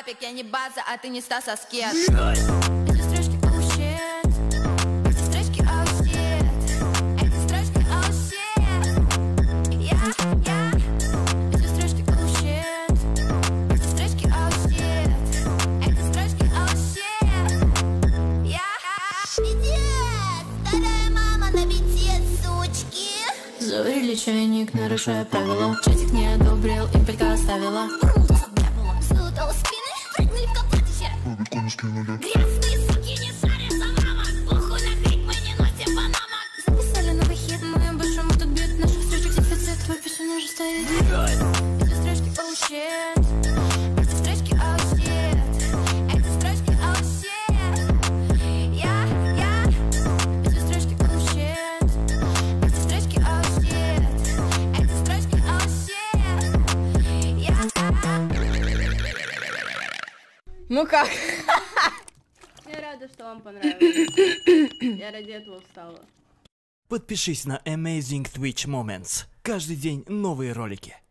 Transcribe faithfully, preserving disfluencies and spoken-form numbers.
папик, я не база, а ты не Стас Аскет. Эти строчки, oh shit. Эти строчки, oh shit. Эти строчки, oh shit. Я, я. Эти строчки, oh shit. Эти строчки, oh shit. Эти строчки, oh shit. Я. Пиздец, вторая мама на бите, сучки. Заварили чайник, нарушая правила. Чатик не одобрил, и пелька оставила. Сутал спины, прыгнули в копатище. Грязные суки не шарят за мамок. Похуй на крик, мы не носим панамок. Записали новый хит, моим большому тут бит. Наших строчек дефицит, твой персонаж стоит. Эти строчки, oh shit. Эти строчки, oh shit. Эти строчки, oh shit. Я, я. Эти строчки, oh shit. Эти строчки, oh shit. Эти строчки, oh shit. Я. Ну как? Я рада, что вам понравилось. Я ради этого встала. Подпишись на Amazing Twitch Moments. Каждый день новые ролики.